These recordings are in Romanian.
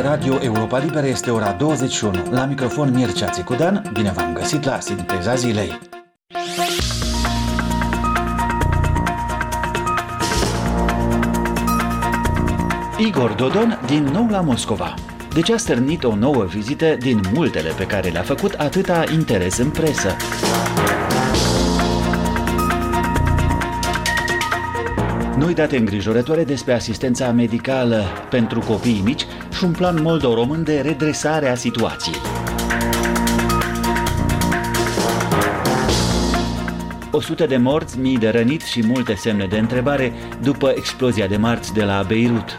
Radio Europa Liberă este ora 21. La microfon Mircea Țicudan, bine v-am găsit la Sinteza Zilei. Igor Dodon din nou la Moscova. De ce a stârnit o nouă vizită din multele pe care le-a făcut atâta interes în presă? Noi date îngrijorătoare despre asistența medicală pentru copiii mici și un plan moldo-român de redresare a situației. ...100 de morți, mii de răniți și multe semne de întrebare după explozia de marți de la Beirut.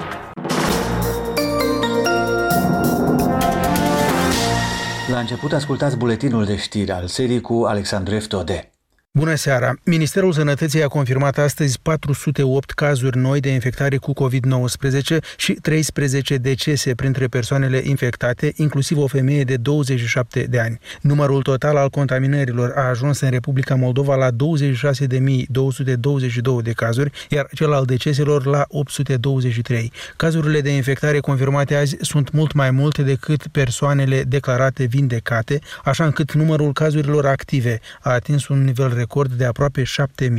La început ascultați buletinul de știri al serii cu Alexandru Eftode. Bună seara! Ministerul Sănătății a confirmat astăzi 408 cazuri noi de infectare cu COVID-19 și 13 decese printre persoanele infectate, inclusiv o femeie de 27 de ani. Numărul total al contaminărilor a ajuns în Republica Moldova la 26.222 de cazuri, iar cel al deceselor la 823. Cazurile de infectare confirmate azi sunt mult mai multe decât persoanele declarate vindecate, așa încât numărul cazurilor active a atins un nivel record de aproape 7.000.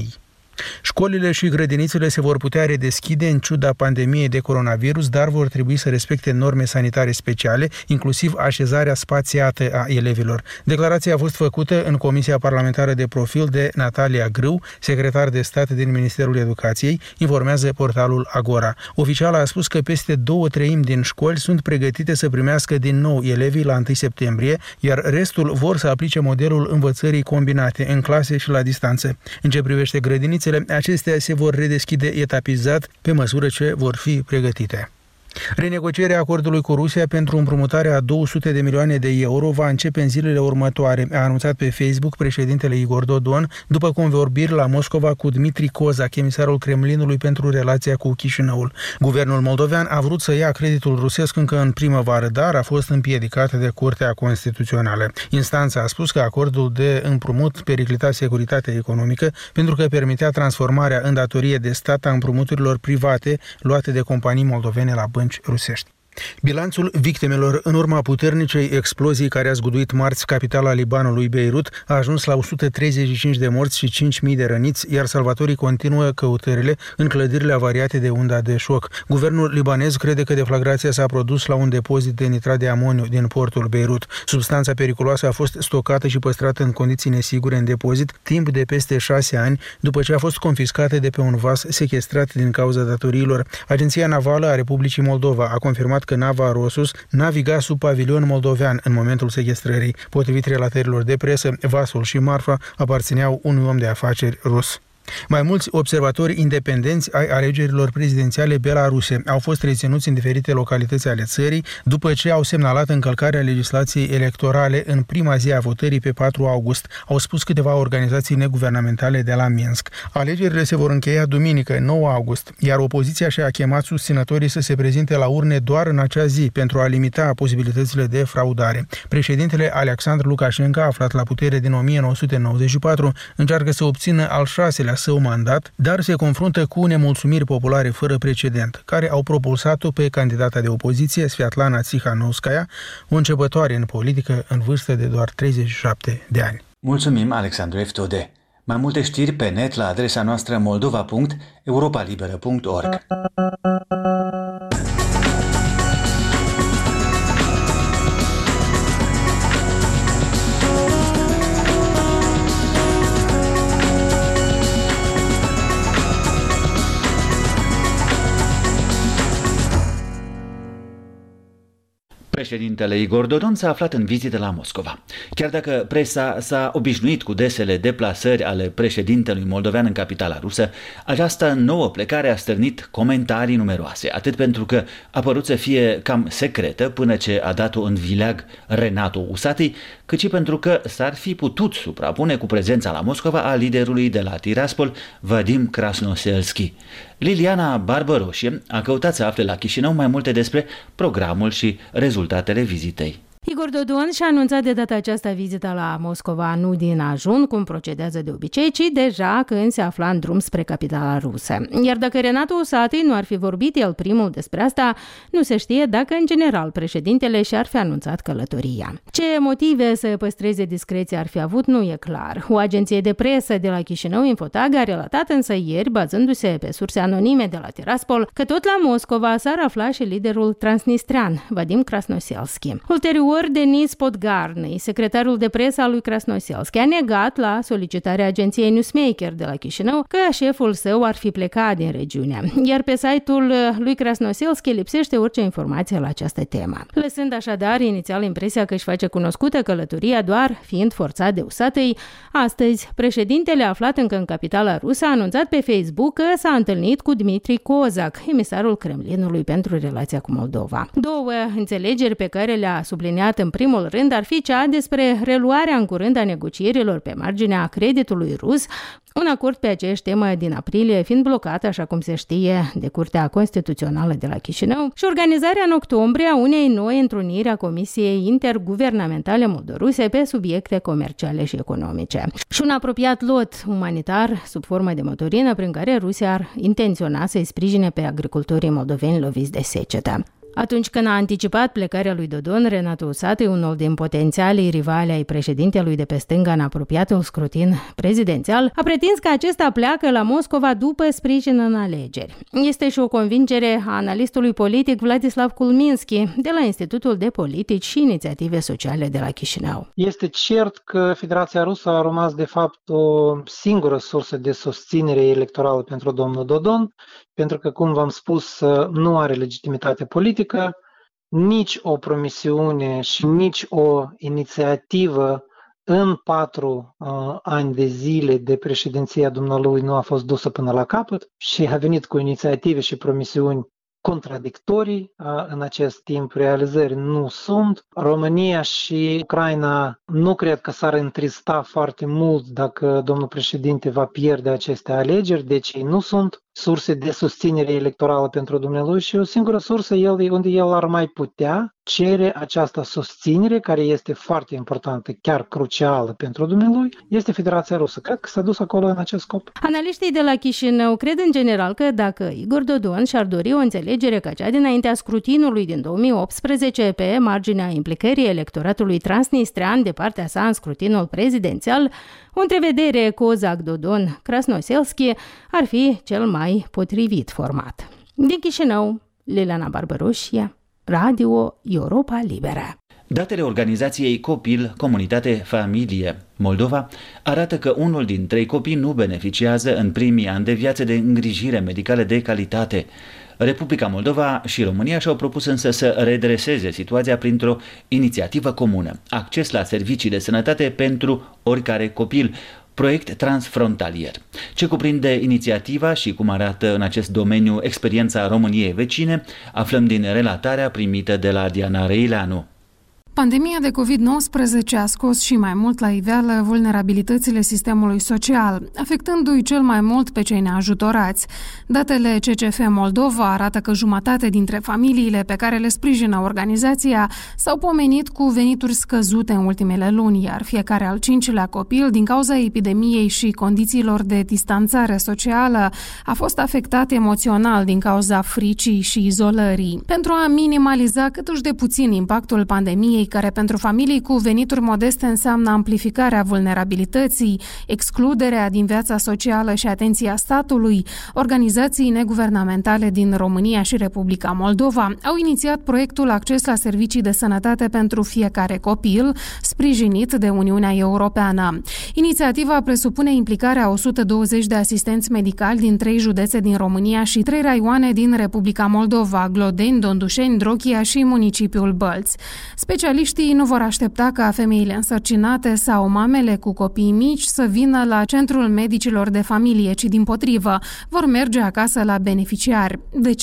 Școlile și grădinițele se vor putea redeschide în ciuda pandemiei de coronavirus, dar vor trebui să respecte norme sanitare speciale, inclusiv așezarea spațiată a elevilor. Declarația a fost făcută în Comisia Parlamentară de Profil de Natalia Grâu, secretar de stat din Ministerul Educației, informează portalul Agora. Oficiala a spus că peste 2/3 din școli sunt pregătite să primească din nou elevii la 1 septembrie, iar restul vor să aplice modelul învățării combinate în clase și la distanță. În ce privește grădinițele, acestea se vor redeschide etapizat pe măsură ce vor fi pregătite. Renegocierea acordului cu Rusia pentru împrumutarea a 200 de milioane de euro va începe în zilele următoare, a anunțat pe Facebook președintele Igor Dodon, după convorbiri la Moscova cu Dmitri Kozak, emisarul Kremlinului pentru relația cu Chișinăul. Guvernul moldovean a vrut să ia creditul rusesc încă în primăvară, dar a fost împiedicat de Curtea Constituțională. Instanța a spus că acordul de împrumut periclita securitatea economică pentru că permitea transformarea în datorie de stat a împrumuturilor private luate de companii moldovene la bănci rusești. Bilanțul victimelor în urma puternicei explozii care a zguduit marți capitala Libanului, Beirut, a ajuns la 135 de morți și 5.000 de răniți, iar salvatorii continuă căutările în clădirile avariate de unda de șoc. Guvernul libanez crede că deflagrația s-a produs la un depozit de nitrat de amoniu din portul Beirut. Substanța periculoasă a fost stocată și păstrată în condiții nesigure în depozit timp de peste 6 ani, după ce a fost confiscată de pe un vas sechestrat din cauza datoriilor. Agenția Navală a Republicii Moldova a confirmat că nava Rosus naviga sub pavilion moldovean în momentul sechestrării. Potrivit relatărilor de presă, vasul și marfa aparțineau unui om de afaceri rus. Mai mulți observatori independenți ai alegerilor prezidențiale belaruse au fost reținuți în diferite localități ale țării după ce au semnalat încălcarea legislației electorale în prima zi a votării pe 4 august, au spus câteva organizații neguvernamentale de la Minsk. Alegerile se vor încheia duminică, 9 august, iar opoziția și-a chemat susținătorii să se prezinte la urne doar în acea zi pentru a limita posibilitățile de fraudare. Președintele Alexandru Lukashenko, aflat la putere din 1994, încearcă să obțină al 6-lea său mandat, dar se confruntă cu nemulțumiri populare fără precedent, care au propulsat-o pe candidata de opoziție, Sviatlana Tsikhanouskaya, o începătoare în politică în vârstă de doar 37 de ani. Mulțumim, Alexandru Eftode. Mai multe știri pe net la adresa noastră moldova.europalibera.org. Președintele Igor Dodon s-a aflat în vizită la Moscova. Chiar dacă presa s-a obișnuit cu desele deplasări ale președintelui moldovean în capitala rusă, această nouă plecare a stârnit comentarii numeroase, atât pentru că a părut să fie cam secretă până ce a dat-o în vileag Renato Usati, cât și pentru că s-ar fi putut suprapune cu prezența la Moscova a liderului de la Tiraspol, Vadim Krasnoselski. Liliana Barbăroșie a căutat să afle la Chișinău mai multe despre programul și rezultatele vizitei. Igor Dodon și-a anunțat de data aceasta vizita la Moscova nu din ajun, cum procedează de obicei, ci deja când se afla în drum spre capitala rusă. Iar dacă Renato Usatăi nu ar fi vorbit el primul despre asta, nu se știe dacă în general președintele și-ar fi anunțat călătoria. Ce motive să păstreze discreția ar fi avut nu e clar. O agenție de presă de la Chișinău, Infotag, a relatat însă ieri, bazându-se pe surse anonime de la Tiraspol, că tot la Moscova s-ar afla și liderul transnistrean, Vadim Krasnoselski. Ulterior, Denis Podgarny, secretarul de presă al lui Krasnoselski, a negat la solicitarea agenției Newsmaker de la Chișinău că șeful său ar fi plecat din regiune, iar pe site-ul lui Krasnoselski lipsește orice informație la această temă. Lăsând așadar inițial impresia că își face cunoscută călătoria doar fiind forțat de Usatăi, astăzi președintele aflat încă în capitala rusă a anunțat pe Facebook că s-a întâlnit cu Dmitri Kozak, emisarul Kremlinului pentru relația cu Moldova. Două înțelegeri pe care le-a subliniat în primul rând ar fi cea despre reluarea în curând a negocierilor pe marginea creditului rus, un acord pe aceeași temă din aprilie fiind blocat, așa cum se știe, de Curtea Constituțională de la Chișinău, și organizarea în octombrie a unei noi întruniri a Comisiei Interguvernamentale Moldoruse pe subiecte comerciale și economice. Și un apropiat lot umanitar sub formă de motorină prin care Rusia ar intenționa să-i sprijine pe agricultorii moldoveni loviți de secetă. Atunci când a anticipat plecarea lui Dodon, Renato Usatăi, unul din potențialii rivali ai președintelui de pe stânga în apropiatul scrutin prezidențial, a pretins că acesta pleacă la Moscova după sprijin în alegeri. Este și o convingere a analistului politic Vladislav Kulminski de la Institutul de Politici și Inițiative Sociale de la Chișinău. Este cert că Federația Rusă a rămas de fapt o singură sursă de susținere electorală pentru domnul Dodon, pentru că, cum v-am spus, nu are legitimitate politică, nici o promisiune și nici o inițiativă în 4 ani de zile de președinția dumnealui nu a fost dusă până la capăt și a venit cu inițiative și promisiuni contradictorii în acest timp, realizări nu sunt. România și Ucraina nu cred că s-ar întrista foarte mult dacă domnul președinte va pierde aceste alegeri, deci ei nu sunt surse de susținere electorală pentru dumnealui și o singură sursă unde el ar mai putea cere această susținere, care este foarte importantă, chiar crucială pentru dumnealui, este Federația Rusă. Cred că s-a dus acolo în acest scop. Analiștii de la Chișinău cred în general că dacă Igor Dodon și-ar dori o înțelegere ca cea dinaintea scrutinului din 2018 pe marginea implicării electoratului transnistrean de partea sa în scrutinul prezidențial, o întrevedere Kozak-Dodon Krasnoselski ar fi cel mai potrivit format. Din Chișinău, Liliana Barbaroșia, Radio Europa Liberă. Datele organizației Copil, Comunitate, Familie Moldova arată că 1 din 3 copii nu beneficiază în primii ani de viață de îngrijire medicală de calitate. Republica Moldova și România și-au propus însă să redreseze situația printr-o inițiativă comună, acces la servicii de sănătate pentru oricare copil, proiect transfrontalier. Ce cuprinde inițiativa și cum arată în acest domeniu experiența României vecine, aflăm din relatarea primită de la Diana Reileanu. Pandemia de COVID-19 a scos și mai mult la iveală vulnerabilitățile sistemului social, afectându-i cel mai mult pe cei neajutorați. Datele CCF Moldova arată că jumătate dintre familiile pe care le sprijină organizația s-au pomenit cu venituri scăzute în ultimele luni, iar fiecare al 5-lea copil, din cauza epidemiei și condițiilor de distanțare socială, a fost afectat emoțional din cauza fricii și izolării. Pentru a minimaliza câtuși de puțin impactul pandemiei, care pentru familii cu venituri modeste înseamnă amplificarea vulnerabilității, excluderea din viața socială și atenția statului, organizații neguvernamentale din România și Republica Moldova au inițiat proiectul Acces la servicii de sănătate pentru fiecare copil, sprijinit de Uniunea Europeană. Inițiativa presupune implicarea 120 de asistenți medicali din 3 județe din România și 3 raioane din Republica Moldova, Glodeni, Dondușeni, Drochia și municipiul Bălți. Specialiștii nu vor aștepta ca femeile însărcinate sau mamele cu copii mici să vină la centrul medicilor de familie, ci dimpotrivă, vor merge acasă la beneficiari. De ce?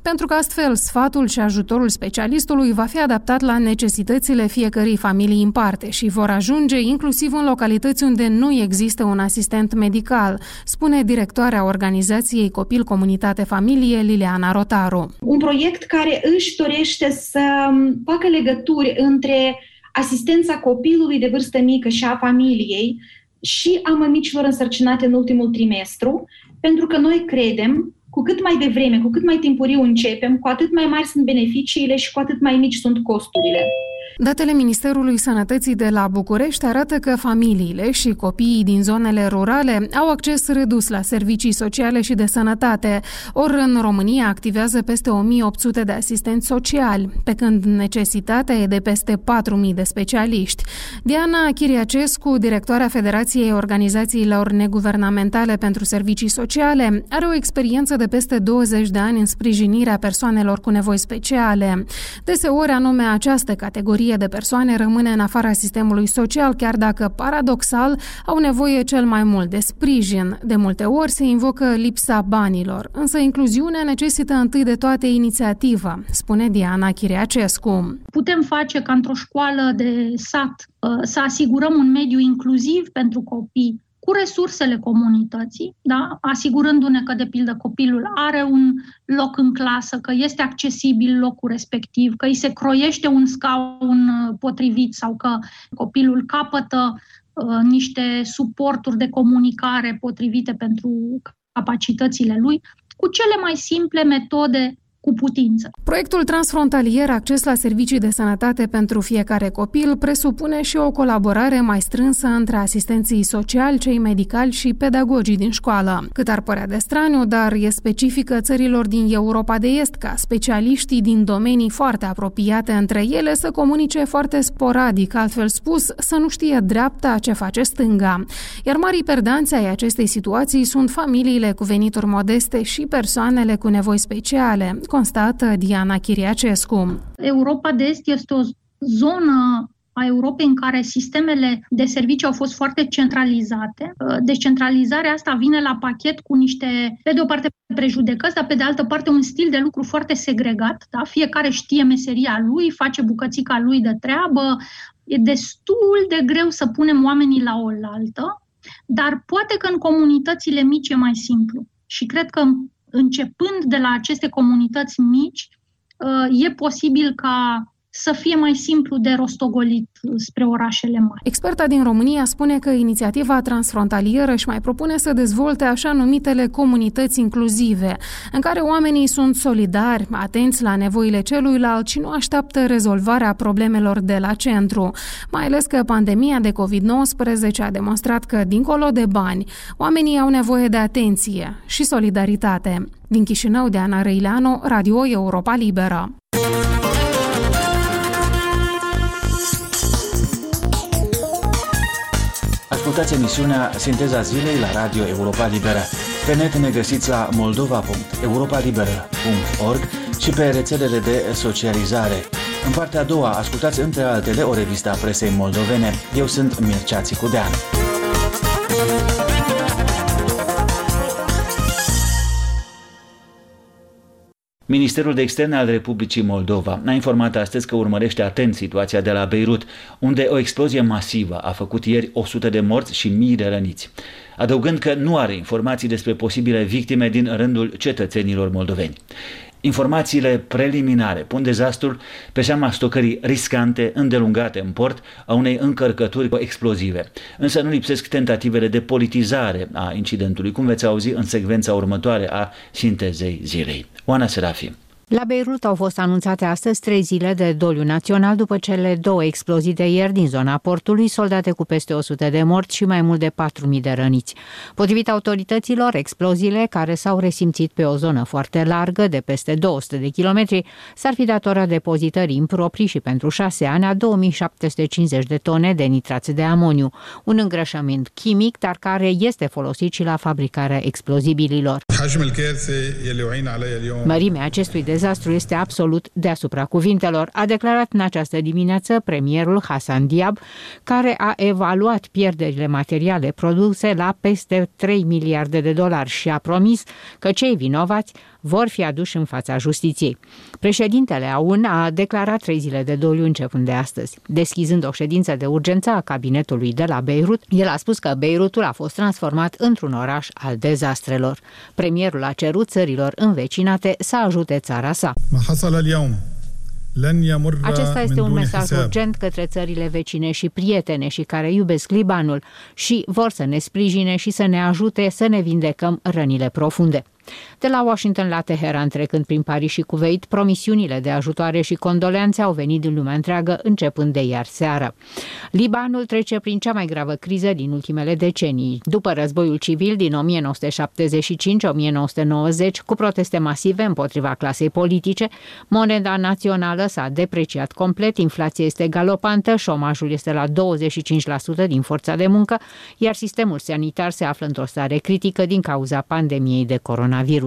pentru că astfel sfatul și ajutorul specialistului va fi adaptat la necesitățile fiecărei familii în parte și vor ajunge inclusiv în localități unde nu există un asistent medical, spune directoarea organizației Copil Comunitate Familie, Liliana Rotaru. Un proiect care își dorește să facă legături între asistența copilului de vârstă mică și a familiei și a mămicilor însărcinate în ultimul trimestru, pentru că noi credem, cu cât mai devreme, cu cât mai timpuriu începem, cu atât mai mari sunt beneficiile și cu atât mai mici sunt costurile. Datele Ministerului Sănătății de la București arată că familiile și copiii din zonele rurale au acces redus la servicii sociale și de sănătate, ori în România activează peste 1800 de asistenți sociali, pe când necesitatea e de peste 4000 de specialiști. Diana Chiriacescu, directoarea Federației Organizațiilor Neguvernamentale pentru Servicii Sociale, are o experiență de peste 20 de ani în sprijinirea persoanelor cu nevoi speciale. Deseori anume această categorie de persoane rămâne în afara sistemului social, chiar dacă, paradoxal, au nevoie cel mai mult de sprijin. De multe ori se invocă lipsa banilor, însă incluziunea necesită întâi de toate inițiativă, spune Diana Chiriacescu. Putem face ca într-o școală de sat să asigurăm un mediu inclusiv pentru copii, cu resursele comunității, da? Asigurându-ne că, de pildă, copilul are un loc în clasă, că este accesibil locul respectiv, că îi se croiește un scaun potrivit sau că copilul capătă niște suporturi de comunicare potrivite pentru capacitățile lui, cu cele mai simple metode cu putință. Proiectul transfrontalier Acces la servicii de sănătate pentru fiecare copil presupune și o colaborare mai strânsă între asistenții sociali, cei medicali și pedagogii din școală. Cât ar părea de straniu, dar e specifică țărilor din Europa de Est ca specialiștii din domenii foarte apropiate între ele să comunice foarte sporadic, altfel spus, să nu știe dreapta ce face stânga. Iar marii perdanți ai acestei situații sunt familiile cu venituri modeste și persoanele cu nevoi speciale, constată Diana Chiriacescu. Europa de Est este o zonă a Europei în care sistemele de servicii au fost foarte centralizate. Descentralizarea asta vine la pachet cu niște, pe de o parte, prejudecăți, dar pe de altă parte un stil de lucru foarte segregat. Da? Fiecare știe meseria lui, face bucățica lui de treabă. E destul de greu să punem oamenii la oaltă, dar poate că în comunitățile mici e mai simplu. Și cred că începând de la aceste comunități mici, e posibil ca să fie mai simplu de rostogolit spre orașele mari. Experta din România spune că inițiativa transfrontalieră își mai propune să dezvolte așa numitele comunități inclusive, în care oamenii sunt solidari, atenți la nevoile celuilalt și nu așteaptă rezolvarea problemelor de la centru. Mai ales că pandemia de COVID-19 a demonstrat că, dincolo de bani, oamenii au nevoie de atenție și solidaritate. Din Chișinău, Diana Răileanu, Radio Europa Liberă. Ascultați emisiunea Sinteza Zilei la Radio Europa Liberă. Pe net ne găsiți la moldova.europalibera.org și pe rețelele de socializare. În partea a doua, ascultați între altele o revistă a presei moldovene. Eu sunt Mircea Țicudean. Ministerul de Externe al Republicii Moldova a informat astăzi că urmărește atent situația de la Beirut, unde o explozie masivă a făcut ieri 100 de morți și mii de răniți, adăugând că nu are informații despre posibile victime din rândul cetățenilor moldoveni. Informațiile preliminare pun dezastrul pe seama stocării riscante, îndelungate în port, a unei încărcături explozive. Însă nu lipsesc tentativele de politizare a incidentului, cum veți auzi în secvența următoare a Sintezei Zilei. Oana Serafim. La Beirut au fost anunțate astăzi 3 zile de doliu național după cele 2 explozii de ieri din zona portului, soldate cu peste 100 de morți și mai mult de 4.000 de răniți. Potrivit autorităților, exploziile, care s-au resimțit pe o zonă foarte largă de peste 200 de kilometri, s-ar fi datorat depozitării improprii și pentru 6 ani a 2750 de tone de nitrați de amoniu, un îngrășământ chimic, dar care este folosit și la fabricarea explozibililor. Mărimea acestui dezastru dezastru este absolut deasupra cuvintelor, a declarat în această dimineață premierul Hassan Diab, care a evaluat pierderile materiale produse la peste 3 miliarde de dolari și a promis că cei vinovați vor fi aduși în fața justiției. Președintele AUN a declarat 3 zile de doliu începând de astăzi. Deschizând o ședință de urgență a cabinetului de la Beirut, el a spus că Beirutul a fost transformat într-un oraș al dezastrelor. Premierul a cerut țărilor învecinate să ajute țara sa. Acesta este un mesaj urgent către țările vecine și prietene și care iubesc Libanul și vor să ne sprijine și să ne ajute să ne vindecăm rănile profunde. De la Washington la Teheran, trecând prin Paris și Kuwait, promisiunile de ajutoare și condoleanțe au venit din lumea întreagă, începând de ieri seară. Libanul trece prin cea mai gravă criză din ultimele decenii. După războiul civil din 1975-1990, cu proteste masive împotriva clasei politice, moneda națională s-a depreciat complet, inflația este galopantă, șomajul este la 25% din forța de muncă, iar sistemul sanitar se află într-o stare critică din cauza pandemiei de coronavirus.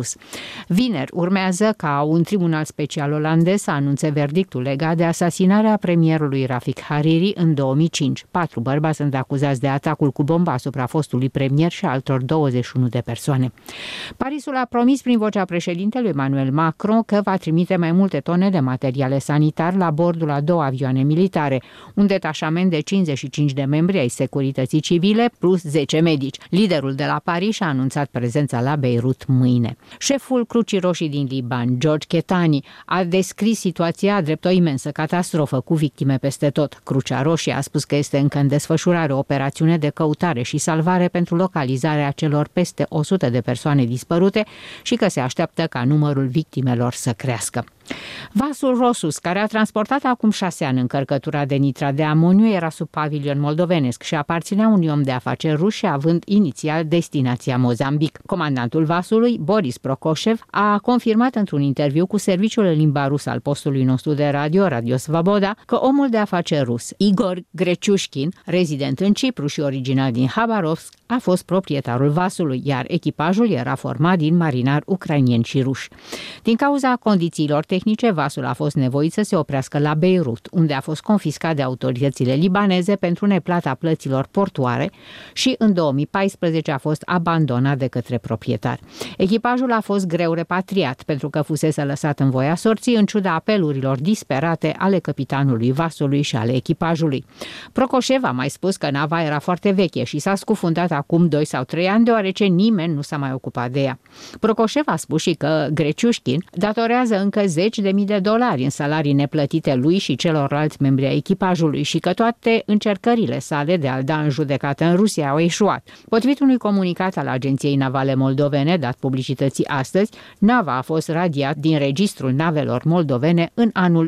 Vineri urmează ca un tribunal special olandez să anunțe verdictul legat de asasinarea premierului Rafik Hariri în 2005. 4 bărbați sunt acuzați de atacul cu bomba asupra fostului premier și altor 21 de persoane. Parisul a promis prin vocea președintelui Emmanuel Macron că va trimite mai multe tone de materiale sanitar la bordul a 2 avioane militare, un detașament de 55 de membri ai securității civile plus 10 medici. Liderul de la Paris a anunțat prezența la Beirut mâine. Șeful Crucii Roșii din Liban, George Ketani, a descris situația drept o imensă catastrofă cu victime peste tot. Crucea Roșie a spus că este încă în desfășurare o operațiune de căutare și salvare pentru localizarea celor peste 100 de persoane dispărute și că se așteaptă ca numărul victimelor să crească. Vasul Rosus, care a transportat acum 6 ani încărcătura de nitrat de amoniu, era sub pavilion moldovenesc și aparținea unui om de afaceri rus și având inițial destinația Mozambic. Comandantul vasului, Boris Prokoșev, a confirmat într-un interviu cu serviciul în limba rusă al postului nostru de radio, Radio Svoboda, că omul de afaceri rus, Igor Greciușkin, rezident în Cipru și originar din Habarovsk, a fost proprietarul vasului, iar echipajul era format din marinari ucrainieni și ruși. Din cauza condițiilor tehnice, vasul a fost nevoit să se oprească la Beirut, unde a fost confiscat de autoritățile libaneze pentru neplata plăților portoare și în 2014 a fost abandonat de către proprietar. Echipajul a fost greu repatriat pentru că fusese lăsat în voia sorții în ciuda apelurilor disperate ale capitanului vasului și ale echipajului. Prokoșev a mai spus că nava era foarte veche și s-a scufundat acum 2 sau 3 ani, deoarece nimeni nu s-a mai ocupat de ea. Prokoșev a spus și că Greciușkin datorează încă $10.000 în salarii neplătite lui și celorlalți membri ai echipajului și că toate încercările sale de a-l da în judecată în Rusia au eșuat. Potrivit unui comunicat al Agenției Navale Moldovene dat publicității astăzi, nava a fost radiat din registrul navelor moldovene în anul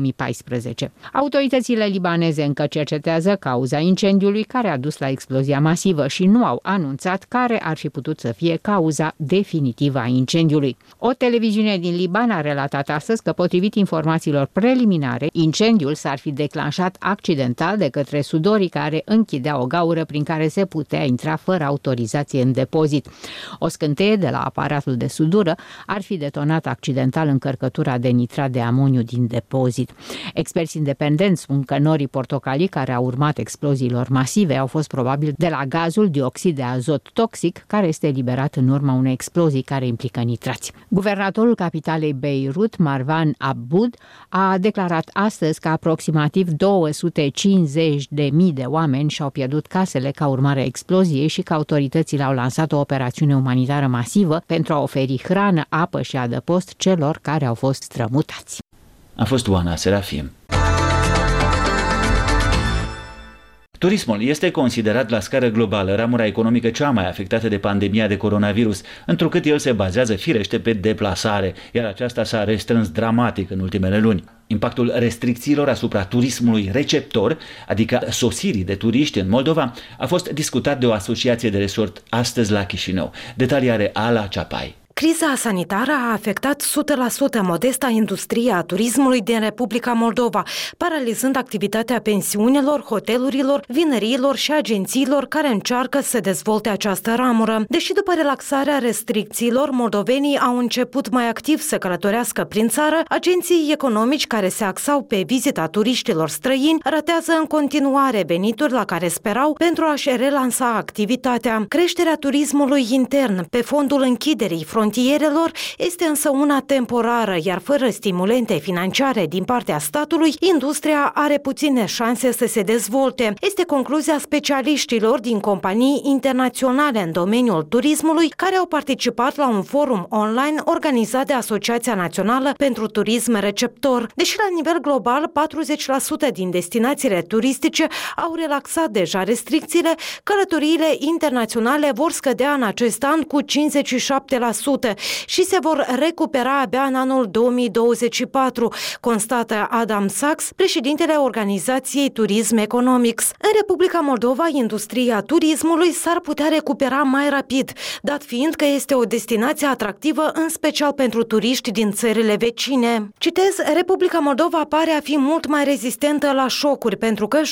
2014. Autoritățile libaneze încă cercetează cauza incendiului care a dus la explozia masivă și nu au anunțat care ar fi putut să fie cauza definitivă a incendiului. O televiziune din Liban a relatat astăzi că, potrivit informațiilor preliminare, incendiul s-ar fi declanșat accidental de către sudorii care închideau o gaură prin care se putea intra fără autorizație în depozit. O scânteie de la aparatul de sudură ar fi detonat accidental încărcătura de nitrat de amoniu din depozit. Experți independenți spun că norii portocalii care au urmat exploziilor masive au fost probabil de la gazul dioxid de azot toxic care este eliberat în urma unei explozii care implică nitrați. Guvernatorul capitalei Beirut, Marwan Aboud, a declarat astăzi că aproximativ 250.000 de oameni și-au pierdut casele ca urmare a exploziei și că autoritățile au lansat o operațiune umanitară masivă pentru a oferi hrană, apă și adăpost celor care au fost strămutați. A fost Oana Serafim. Turismul este considerat la scară globală ramura economică cea mai afectată de pandemia de coronavirus, întrucât el se bazează firește pe deplasare, iar aceasta s-a restrâns dramatic în ultimele luni. Impactul restricțiilor asupra turismului receptor, adică sosirii de turiști în Moldova, a fost discutat de o asociație de resort astăzi la Chișinău. Detalii are Ala Ceapai. Criza sanitară a afectat 100% modesta industrie a turismului din Republica Moldova, paralizând activitatea pensiunilor, hotelurilor, vineriilor și agențiilor care încearcă să dezvolte această ramură. Deși după relaxarea restricțiilor, moldovenii au început mai activ să călătorească prin țară, agenții economici care se axau pe vizita turiștilor străini ratează în continuare venituri la care sperau pentru a-și relansa activitatea. Creșterea turismului intern pe fondul închiderii frontierelor este însă una temporară, iar fără stimulente financiare din partea statului, industria are puține șanse să se dezvolte. Este concluzia specialiștilor din companii internaționale în domeniul turismului care au participat la un forum online organizat de Asociația Națională pentru Turism Receptor. Deși la nivel global 40% din destinațiile turistice au relaxat deja restricțiile, călătoriile internaționale vor scădea în acest an cu 57% și se vor recupera abia în anul 2024, constată Adam Sachs, președintele organizației Tourism Economics. În Republica Moldova, industria turismului s-ar putea recupera mai rapid, dat fiind că este o destinație atractivă, în special pentru turiști din țările vecine. Citez, Republica Moldova pare a fi mult mai rezistentă la șocuri, pentru că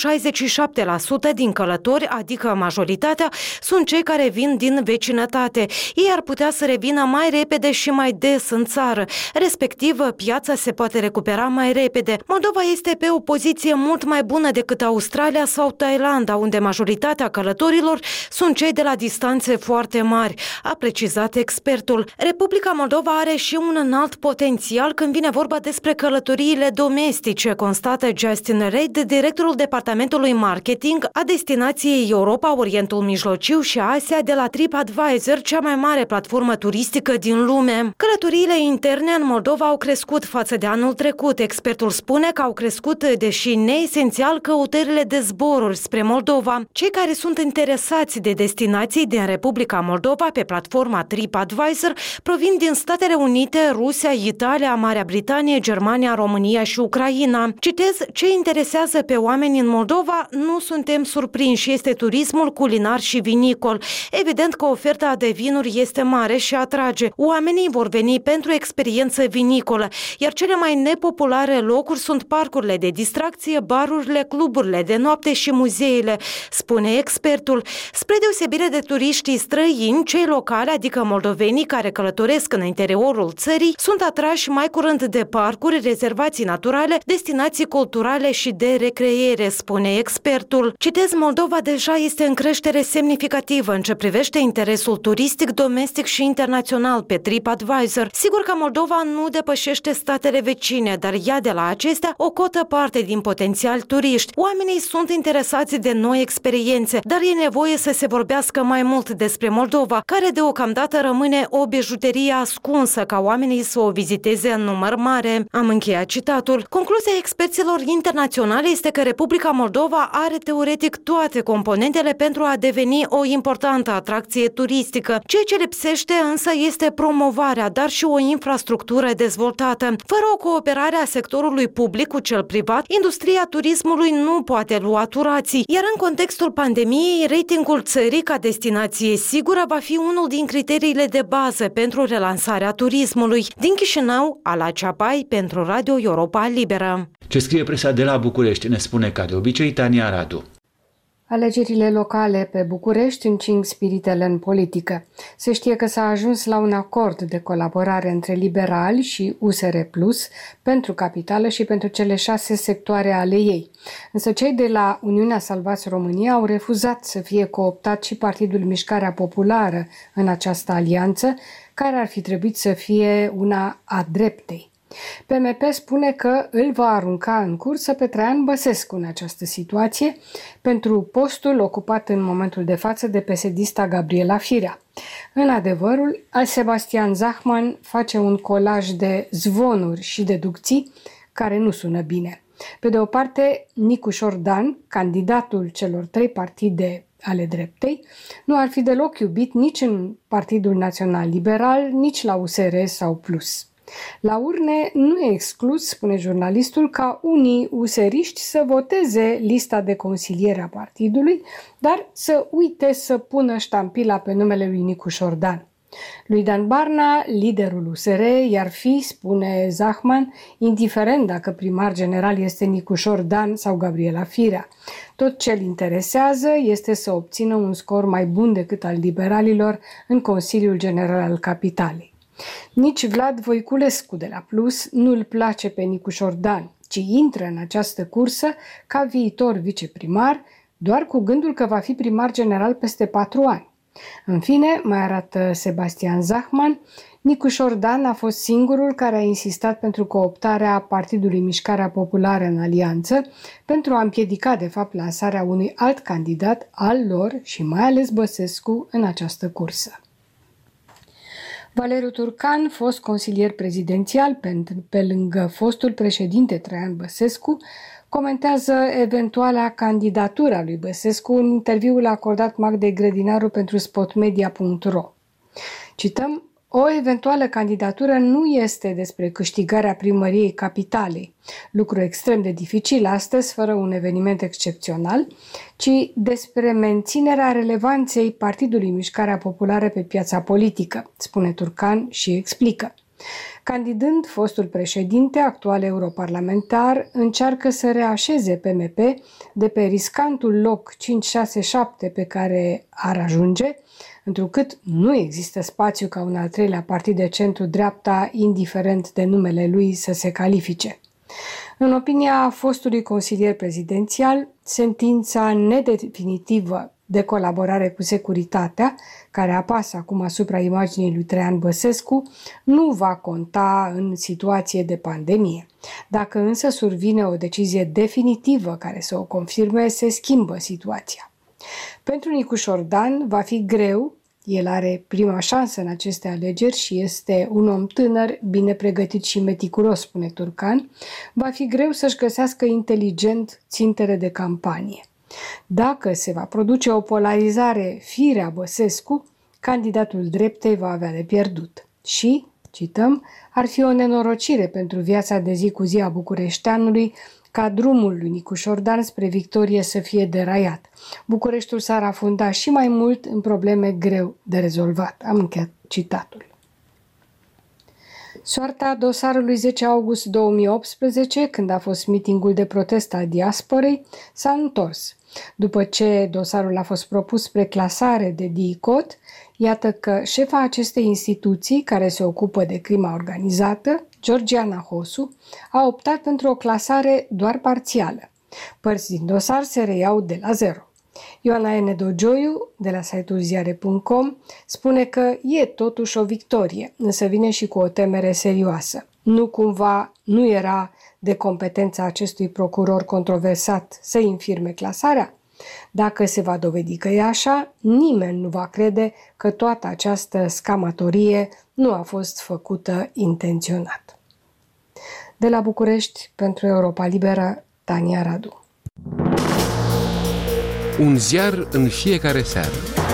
67% din călători, adică majoritatea, sunt cei care vin din vecinătate. Ei ar putea să revină mai repede și mai des în țară, respectiv piața se poate recupera mai repede. Moldova este pe o poziție mult mai bună decât Australia sau Thailanda, unde majoritatea călătorilor sunt cei de la distanțe foarte mari, a precizat expertul. Republica Moldova are și un înalt potențial când vine vorba despre călătoriile domestice, constată Justin Reid, directorul departamentului marketing a destinației Europa, Orientul Mijlociu și Asia de la TripAdvisor, cea mai mare platformă turistică din lume. Călătoriile interne în Moldova au crescut față de anul trecut. Expertul spune că au crescut, deși neesențial, căutările de zboruri spre Moldova. Cei care sunt interesați de destinații din Republica Moldova pe platforma TripAdvisor provin din Statele Unite, Rusia, Italia, Marea Britanie, Germania, România și Ucraina. Citez, ce interesează pe oameni în Moldova, nu suntem surprinși, este turismul culinar și vinicol. Evident că oferta de vinuri este mare și atrage. Oamenii vor veni pentru experiență vinicolă, iar cele mai nepopulare locuri sunt parcurile de distracție, barurile, cluburile de noapte și muzeele, spune expertul. Spre deosebire de turiștii străini, cei locali, adică moldovenii care călătoresc în interiorul țării, sunt atrași mai curând de parcuri, rezervații naturale, destinații culturale și de recreere, spune expertul. Citez, Moldova deja este în creștere semnificativă în ce privește interesul turistic, domestic și internațional pe TripAdvisor. Sigur că Moldova nu depășește statele vecine, dar ia de la acestea o cotă parte din potențial turiști. Oamenii sunt interesați de noi experiențe, dar e nevoie să se vorbească mai mult despre Moldova, care deocamdată rămâne o bijuterie ascunsă ca oamenii să o viziteze în număr mare. Am încheiat citatul. Concluzia experților internaționali este că Republica Moldova are teoretic toate componentele pentru a deveni o importantă atracție turistică. Ceea ce lipsește însă este promovarea, dar și o infrastructură dezvoltată. Fără o cooperare a sectorului public cu cel privat, industria turismului nu poate lua turații, iar în contextul pandemiei, ratingul țării ca destinație sigură va fi unul din criteriile de bază pentru relansarea turismului. Din Chișinău, Ala Ceapai, pentru Radio Europa Liberă. Ce scrie presa de la București, ne spune ca de obicei Tania Radu. Alegerile locale pe București încing spiritele în politică. Se știe că s-a ajuns la un acord de colaborare între liberali și USR Plus pentru capitală și pentru cele 6 sectoare ale ei. Însă cei de la Uniunea Salvați România au refuzat să fie cooptat și Partidul Mișcarea Populară în această alianță, care ar fi trebuit să fie una a dreptei. PMP spune că îl va arunca în cursă pe Traian Băsescu în această situație pentru postul ocupat în momentul de față de PSD-ista Gabriela Firea. În adevărul, Sebastian Zahman face un colaj de zvonuri și deducții care nu sună bine. Pe de o parte, Nicu Șordan, candidatul celor 3 partide ale dreptei, nu ar fi deloc iubit nici în Partidul Național Liberal, nici la USR sau Plus. La urne nu e exclus, spune jurnalistul, ca unii useriști să voteze lista de consiliere a partidului, dar să uite să pună ștampila pe numele lui Nicu Șordan. Lui Dan Barna, liderul USR, i-ar fi, spune Zahman, indiferent dacă primar general este Nicușor Dan sau Gabriela Firea. Tot ce îl interesează este să obțină un scor mai bun decât al liberalilor în Consiliul General al Capitalei. Nici Vlad Voiculescu de la Plus nu îl place pe Nicușor Dan, ci intră în această cursă ca viitor viceprimar, doar cu gândul că va fi primar general peste 4 ani. În fine, mai arată Sebastian Zahman, Nicușor Dan a fost singurul care a insistat pentru cooptarea Partidului Mișcarea Populară în alianță, pentru a împiedica de fapt lansarea unui alt candidat al lor și mai ales Băsescu în această cursă. Valeriu Turcan, fost consilier prezidențial pe lângă fostul președinte Traian Băsescu, comentează eventuala candidatura lui Băsescu în interviul acordat Magdei Grădinaru pentru spotmedia.ro. Cităm: o eventuală candidatură nu este despre câștigarea primăriei capitalei, lucru extrem de dificil astăzi fără un eveniment excepțional, ci despre menținerea relevanței Partidului Mișcarea Populară pe piața politică, spune Turcan și explică. Candidând, fostul președinte, actual europarlamentar, încearcă să reașeze PMP de pe riscantul loc 5-6-7 pe care ar ajunge, întrucât nu există spațiu ca un al treilea partid de centru-dreapta, indiferent de numele lui, să se califice. În opinia fostului consilier prezidențial, sentința nedefinitivă de colaborare cu securitatea, care apasă acum asupra imaginii lui Traian Băsescu, nu va conta în situație de pandemie. Dacă însă survine o decizie definitivă care să o confirme, se schimbă situația. Pentru Nicușor Dan va fi greu, el are prima șansă în aceste alegeri și este un om tânăr, bine pregătit și meticulos, spune Turcan, va fi greu să-și găsească inteligent țintele de campanie. Dacă se va produce o polarizare Firea-Băsescu, candidatul dreptei va avea de pierdut. Și, cităm, ar fi o nenorocire pentru viața de zi cu zi a bucureșteanului ca drumul lui Nicușor Dan spre victorie să fie deraiat. Bucureștiul s-ar afunda și mai mult în probleme greu de rezolvat. Am încheiat citatul. Soarta dosarului 10 august 2018, când a fost mitingul de protest al diasporei, s-a întors. După ce dosarul a fost propus spre clasare de DICOT, iată că șefa acestei instituții, care se ocupă de crima organizată, Georgiana Hosu, a optat pentru o clasare doar parțială. Părți din dosar se reiau de la zero. Ioana N. Dogioiu, de la site-ul ziare.com, spune că e totuși o victorie, însă vine și cu o temere serioasă. Nu cumva nu era de competența acestui procuror controversat să infirme clasarea? Dacă se va dovedi că e așa, nimeni nu va crede că toată această scamatorie nu a fost făcută intenționat. De la București, pentru Europa Liberă, Tania Radu. Un ziar în fiecare seară.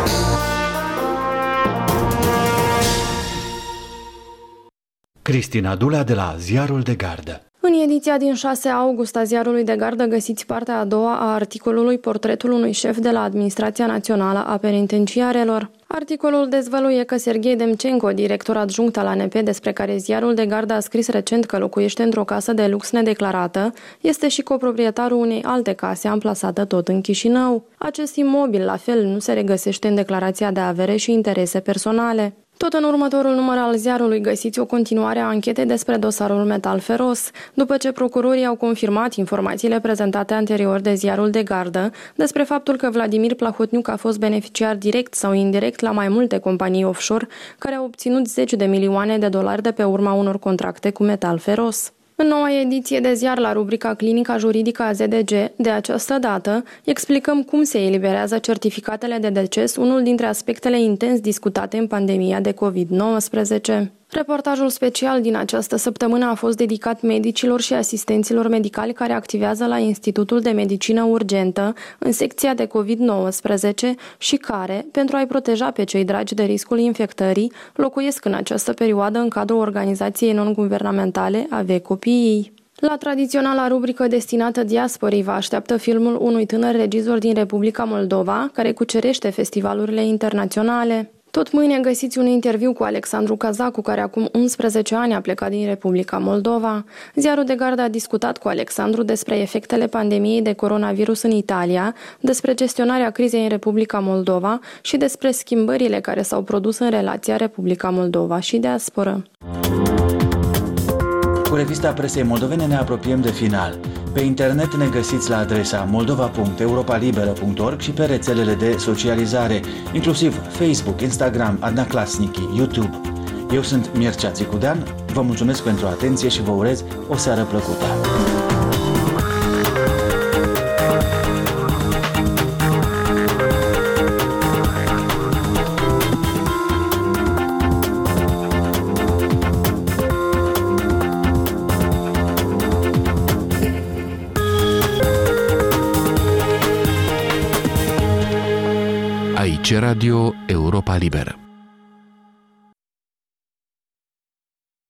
Cristina Dulea de la Ziarul de Gardă. În ediția din 6 august a Ziarului de Gardă găsiți partea a doua a articolului Portretul unui șef de la Administrația Națională a Penitenciarelor. Articolul dezvăluie că Serghei Demcenco, director adjunct al ANP, despre care Ziarul de Gardă a scris recent că locuiește într-o casă de lux nedeclarată, este și coproprietarul unei alte case amplasată tot în Chișinău. Acest imobil, la fel, nu se regăsește în declarația de avere și interese personale. Tot în următorul număr al Ziarului găsiți o continuare a anchetei despre dosarul Metal Feros, după ce procurorii au confirmat informațiile prezentate anterior de Ziarul de Gardă despre faptul că Vladimir Plahotniuc a fost beneficiar direct sau indirect la mai multe companii offshore care au obținut zeci de milioane de dolari de pe urma unor contracte cu Metal Feros. În noua ediție de ziar, la rubrica Clinica Juridică a ZDG, de această dată, explicăm cum se eliberează certificatele de deces, unul dintre aspectele intens discutate în pandemia de COVID-19. Reportajul special din această săptămână a fost dedicat medicilor și asistenților medicali care activează la Institutul de Medicină Urgentă, în secția de COVID-19 și care, pentru a-i proteja pe cei dragi de riscul infectării, locuiesc în această perioadă în cadrul organizației non-guvernamentale Ave Copiii. La tradiționala rubrică destinată diasporii vă așteaptă filmul unui tânăr regizor din Republica Moldova, care cucerește festivalurile internaționale. Tot mâine găsiți un interviu cu Alexandru Cazacu, care acum 11 ani a plecat din Republica Moldova. Ziarul de Gardă a discutat cu Alexandru despre efectele pandemiei de coronavirus în Italia, despre gestionarea crizei în Republica Moldova și despre schimbările care s-au produs în relația Republica Moldova și diasporă. Cu revista presei moldovene ne apropiem de final. Pe internet ne găsiți la adresa moldova.europalibera.org și pe rețelele de socializare, inclusiv Facebook, Instagram, Adna Klasnici, YouTube. Eu sunt Mircea Țicudean, vă mulțumesc pentru atenție și vă urez o seară plăcută. Aici Radio Europa Liberă.